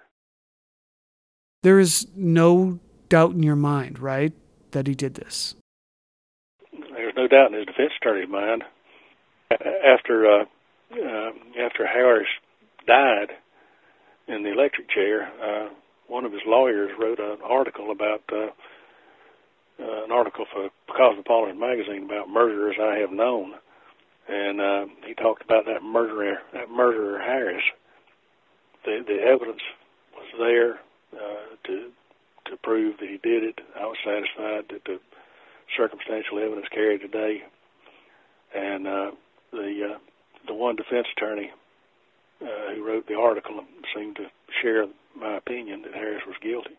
There is no doubt in your mind, right, that he did this? There's no doubt in his defense attorney's mind. After uh, uh, after Harris died in the electric chair, uh, one of his lawyers wrote an article about uh, uh, an article for Cosmopolitan magazine about murderers I have known, and uh, he talked about that murderer, that murderer Harris. The the evidence was there uh, to to prove that he did it. I was satisfied that the circumstantial evidence carried today, and uh, the uh, the one defense attorney uh, who wrote the article seemed to share my opinion that Harris was guilty.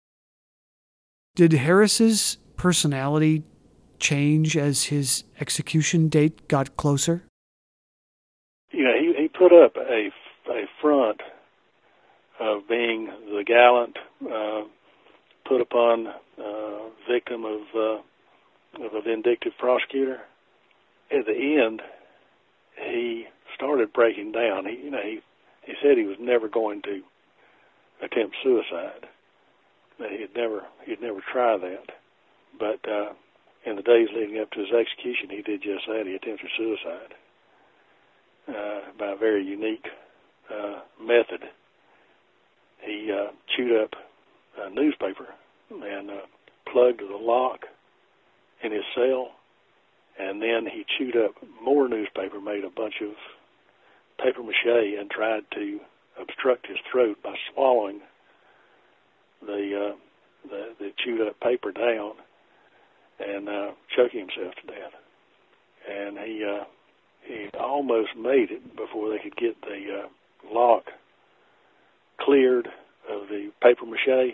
Did Harris's personality change as his execution date got closer? You know, he, he put up a, a front of being the gallant, uh, put upon uh, victim of uh, of a vindictive prosecutor. At the end, he started breaking down. He, you know, he he said he was never going to attempt suicide. That he'd never he'd never try that. But uh, in the days leading up to his execution, he did just that. He attempted suicide uh, by a very unique uh, method. He uh, chewed up a newspaper and uh, plugged the lock in his cell, and then he chewed up more newspaper, made a bunch of paper mache, and tried to obstruct his throat by swallowing the uh, the, the chewed up paper down and uh, choking himself to death. And he uh, he almost made it before they could get the uh, lock cleared of the paper mache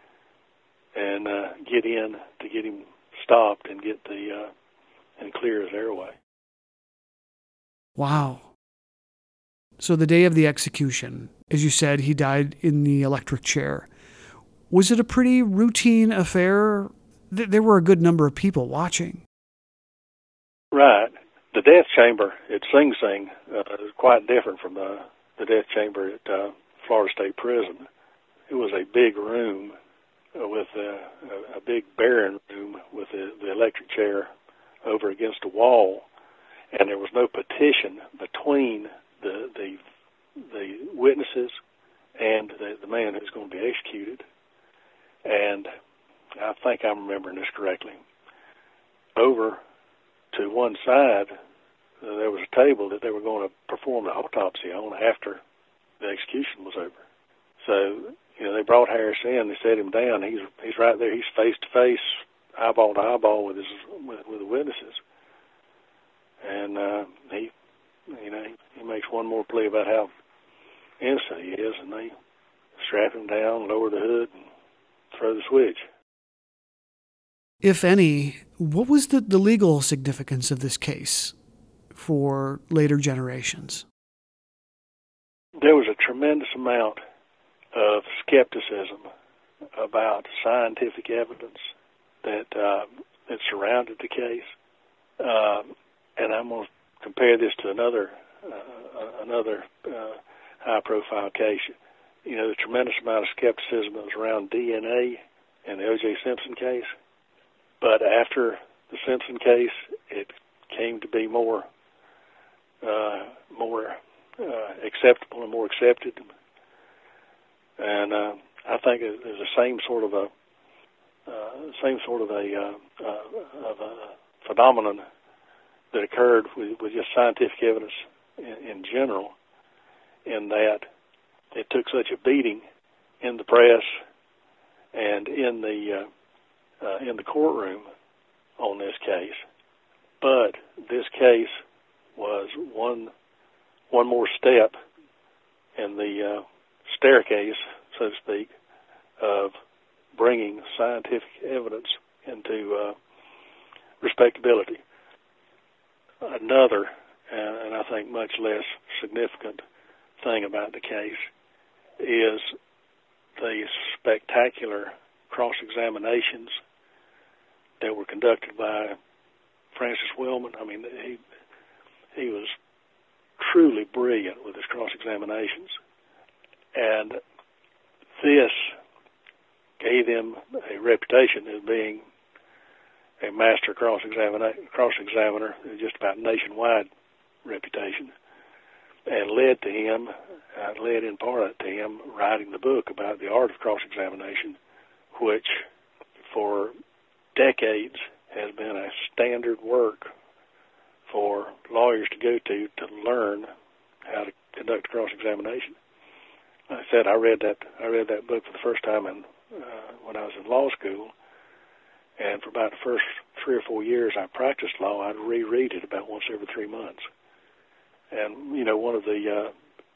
and uh, get in to get him stopped and get the uh, and clear his airway. Wow. So the day of the execution, as you said, he died in the electric chair. Was it a pretty routine affair? There were a good number of people watching. Right. The death chamber at Sing Sing uh, is quite different from the, the death chamber at uh, Florida State Prison. It was a big room uh, with a, a big barren room with the, the electric chair over against a wall, and there was no partition between the the, the witnesses and the, the man who's going to be executed. And I think I'm remembering this correctly. Over to one side, uh, there was a table that they were going to perform the autopsy on after the execution was over. So, you know, they brought Harris in, they set him down. He's he's right there. He's face to face, eyeball to eyeball with his with, with the witnesses. And uh, he, you know, he makes one more plea about how innocent he is, and they strap him down, lower the hood, and throw the switch. if any, what was the, the legal significance of this case for later generations? There was a tremendous amount of skepticism about scientific evidence that uh, that surrounded the case, um, and I'm going to compare this to another uh, another uh, high-profile case. You know, the tremendous amount of skepticism that was around D N A in the O J Simpson case, but after the Simpson case, it came to be more uh, more uh, acceptable and more accepted, and uh, I think there's the same sort of a uh, same sort of a, uh, uh, of a phenomenon that occurred with, with just scientific evidence in, in general, in that it took such a beating in the press and in the uh, uh, in the courtroom on this case. But this case was one one more step in the uh, staircase, so to speak, of bringing scientific evidence into uh, respectability. Another, uh, and I think much less significant thing about the case is the spectacular cross-examinations that were conducted by Francis Wellman. I mean, he he was truly brilliant with his cross-examinations, and this gave him a reputation as being a master cross-examiner, cross-examiner, just about nationwide reputation, and led to him, uh, led in part to him writing the book about the art of cross-examination, which for decades has been a standard work for lawyers to go to to learn how to conduct a cross-examination. Like I said, I read that I read that book for the first time in, uh, when I was in law school, and for about the first three or four years I practiced law, I'd reread it about once every three months. And, you know, one of the uh,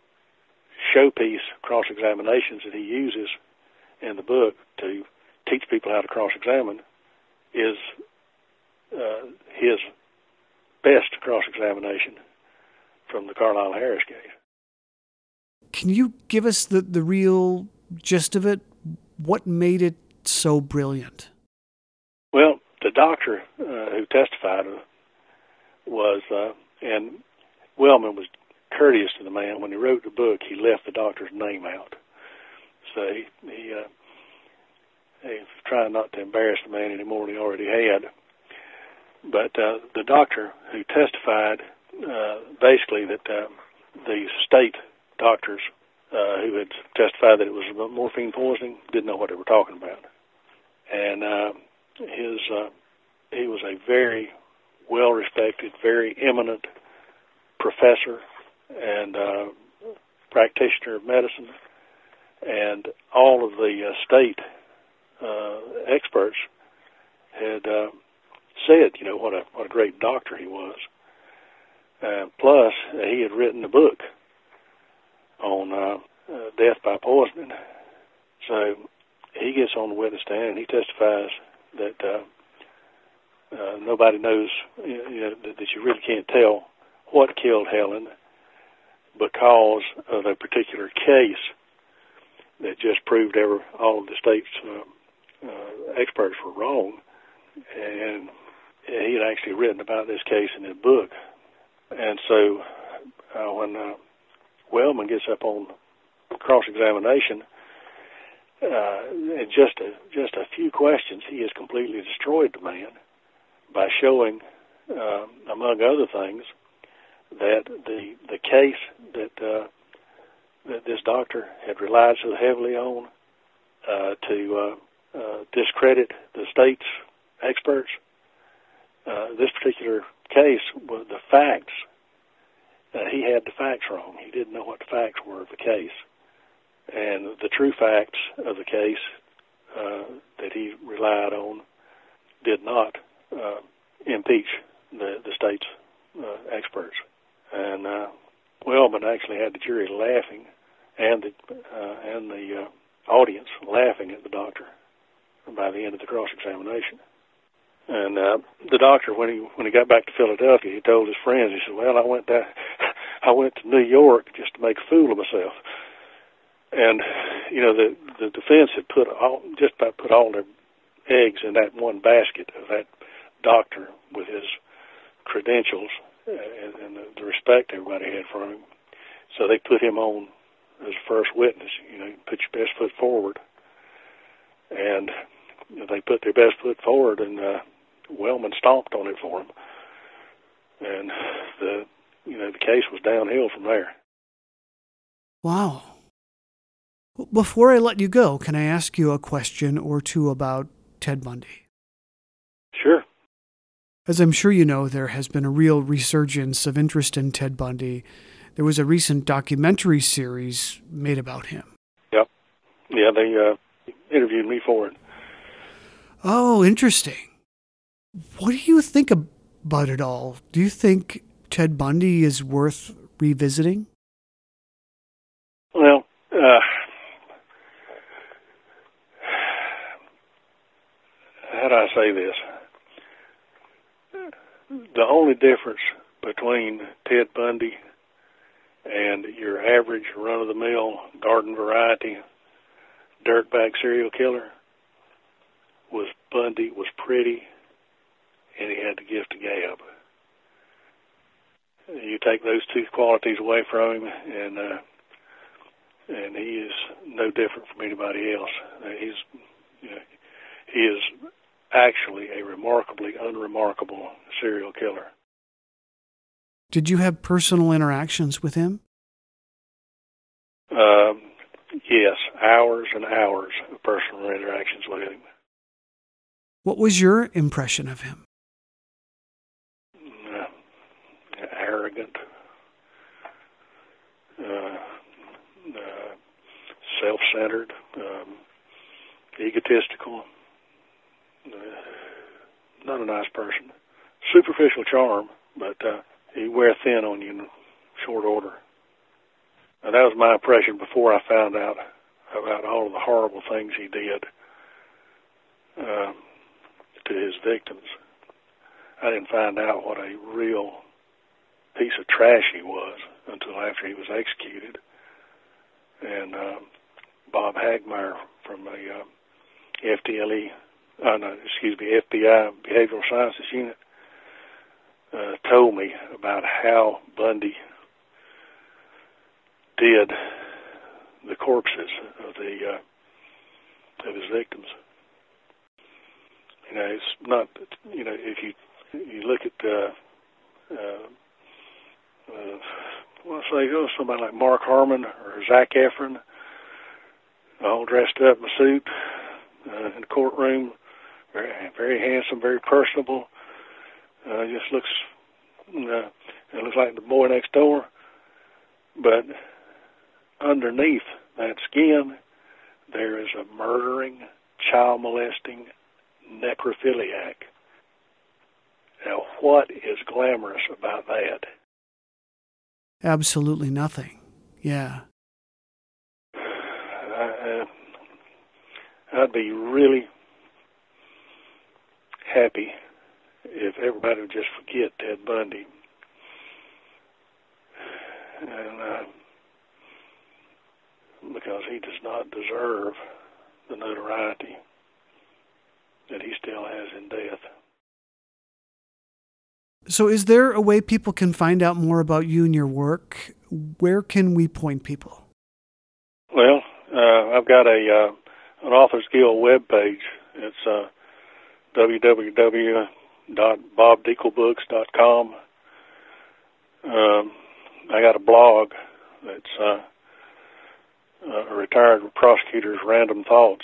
showpiece cross-examinations that he uses in the book to teach people how to cross-examine is uh, his best cross-examination from the Carlisle Harris case. Can you give us the, the real gist of it? What made it so brilliant? Well, the doctor uh, who testified was, uh, and Wellman was courteous to the man. When he wrote the book, he left the doctor's name out. So he, he, uh, he was trying not to embarrass the man any more than he already had. But uh, the doctor who testified, uh, basically that uh, the state doctors uh, who had testified that it was morphine poisoning didn't know what they were talking about. And uh, his uh, he was a very well-respected, very eminent professor and uh, practitioner of medicine, and all of the uh, state uh, experts had uh, said, you know, what a what a great doctor he was. Uh, plus, uh, he had written a book on uh, uh, death by poisoning. So he gets on the witness stand and he testifies that uh, uh, nobody knows, you know, that, that you really can't tell what killed Helen because of a particular case that just proved ever, all of the state's uh, uh, experts were wrong. And he had actually written about this case in his book. And so uh, when uh, Wellman gets up on cross-examination, uh, in just a, just a few questions, he has completely destroyed the man by showing, uh, among other things, that the the case that uh, that this doctor had relied so heavily on uh, to uh, uh, discredit the state's experts, uh, this particular case, was the facts. Uh, he had the facts wrong. He didn't know what the facts were of the case. And the true facts of the case uh, that he relied on did not uh, impeach the, the state's uh, experts. And uh, Wellman actually had the jury laughing, and the uh, and the uh, audience laughing at the doctor by the end of the cross-examination. the doctor, when he when he got back to Philadelphia, he told his friends, he said, well, I went down, I went to New York just to make a fool of myself. And, you know, the the defense had put all, just about put all their eggs in that one basket of that doctor with his credentials and, and the, the respect everybody had for him. So they put him on as first witness. You know, put your best foot forward. And you know, they put their best foot forward, and uh, Wellman stomped on it for him. And the you know the case was downhill from there. Wow. Before I let you go, can I ask you a question or two about Ted Bundy? Sure. As I'm sure you know, there has been a real resurgence of interest in Ted Bundy. There was a recent documentary series made about him. Yep. Yeah, they uh, interviewed me for it. Oh, interesting. What do you think about it all? Do you think Ted Bundy is worth revisiting? Well, uh, how do I say this? The only difference between Ted Bundy and your average run-of-the-mill garden variety dirtbag serial killer was Bundy was pretty and he had the gift of gab. You take those two qualities away from him, and uh, and he is no different from anybody else. Uh, he's you know, he is actually a remarkably unremarkable serial killer. Did you have personal interactions with him? Um, yes, hours and hours of personal interactions with him. What was your impression of him? Uh, arrogant, uh, uh, self-centered, um, egotistical, uh, not a nice person. Superficial charm, but uh, he'd wear thin on you in short order. And that was my impression before I found out about all of the horrible things he did uh, to his victims. I didn't find out what a real piece of trash he was until after he was executed. And uh, Bob Hagmeyer from the uh, F D L E, uh, no, excuse me, F B I Behavioral Sciences Unit uh, told me about how Bundy did the corpses of the uh, of his victims. You know, it's not. You know, if you you look at uh, uh, uh, well, say oh, somebody like Mark Harmon or Zac Efron, all dressed up in a suit uh, in the courtroom, very very handsome, very personable. Uh, just looks, uh, it looks like the boy next door, but underneath that skin, there is a murdering, child molesting necrophiliac. Now, what is glamorous about that? Absolutely nothing. Yeah. I, uh, I'd be really happy if everybody would just forget Ted Bundy. And, uh, because he does not deserve the notoriety that he still has in death. So is there a way people can find out more about you and your work? Where can we point people? Well, uh, I've got a uh, an Authors Guild webpage. It's uh, w w w dot bob dickel books dot com. Um, I got a blog that's uh, a retired prosecutor's random thoughts.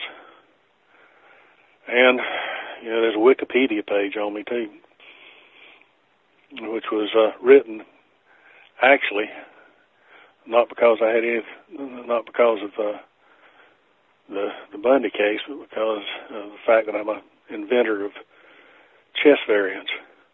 And, you know, there's a Wikipedia page on me, too, which was uh, written, actually, not because I had any, not because of uh, the the Bundy case, but because of the fact that I'm an inventor of chess variants.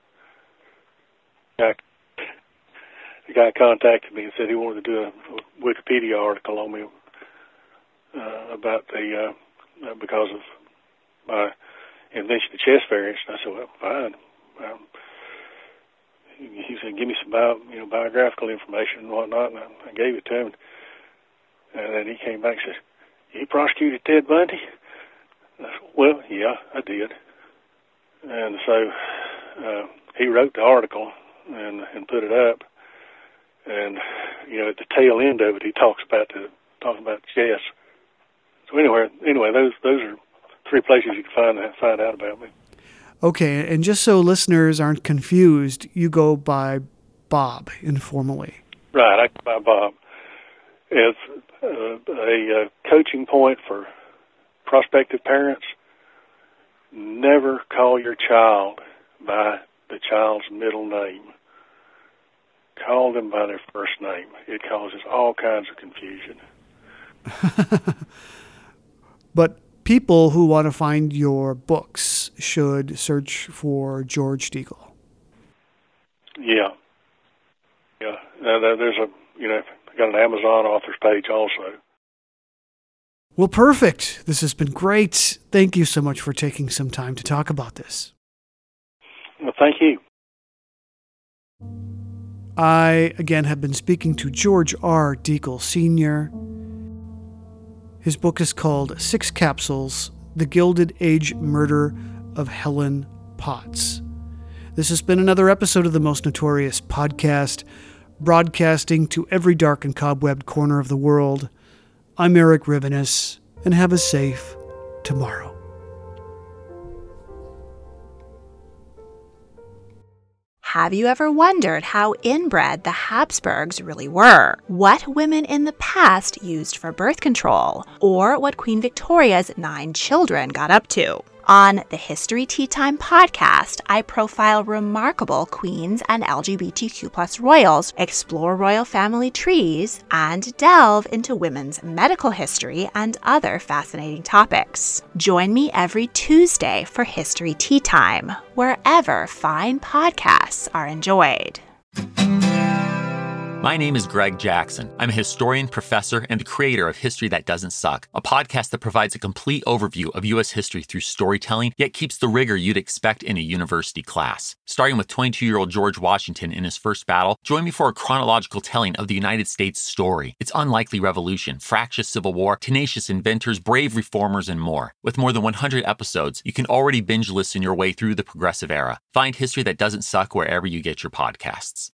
I, the guy contacted me and said he wanted to do a, a Wikipedia article on me uh, about the uh, because of my invention of chess variants. And I said, well, fine, um, he, he said, give me some bio, you know, biographical information and whatnot, and I, I gave it to him. And then he came back and said, you prosecuted Ted Bundy? I said, well, yeah, I did. And so uh, he wrote the article and and put it up. And, you know, at the tail end of it, he talks about the talks about Jess. So anyway, anyway, those those are three places you can find find out about me. Okay, and just so listeners aren't confused, you go by Bob informally. Right, I go by Bob. It's uh, a uh, coaching point for prospective parents. Never call your child by the child's middle name. Call them by their first name. It causes all kinds of confusion. But people who want to find your books should search for George Stegall. Yeah. Yeah. Uh, there's a, you know, I got an Amazon authors page also. Well, perfect. This has been great. Thank you so much for taking some time to talk about this. Well, thank you. I, again, have been speaking to George R. Stegall, Senior His book is called Six Capsules, The Gilded Age Murder of Helen Potts. This has been another episode of the Most Notorious Podcast, broadcasting to every dark and cobwebbed corner of the world. I'm Eric Rivenes, and have a safe tomorrow. Have you ever wondered how inbred the Habsburgs really were? What women in the past used for birth control? Or what Queen Victoria's nine children got up to? On the History Tea Time podcast, I profile remarkable queens and L G B T Q plus royals, explore royal family trees, and delve into women's medical history and other fascinating topics. Join me every Tuesday for History Tea Time, wherever fine podcasts are enjoyed. My name is Greg Jackson. I'm a historian, professor, and the creator of History That Doesn't Suck, a podcast that provides a complete overview of U S history through storytelling, yet keeps the rigor you'd expect in a university class. Starting with twenty-two-year-old George Washington in his first battle, join me for a chronological telling of the United States story, its unlikely revolution, fractious civil war, tenacious inventors, brave reformers, and more. With more than one hundred episodes, you can already binge listen your way through the progressive era. Find History That Doesn't Suck wherever you get your podcasts.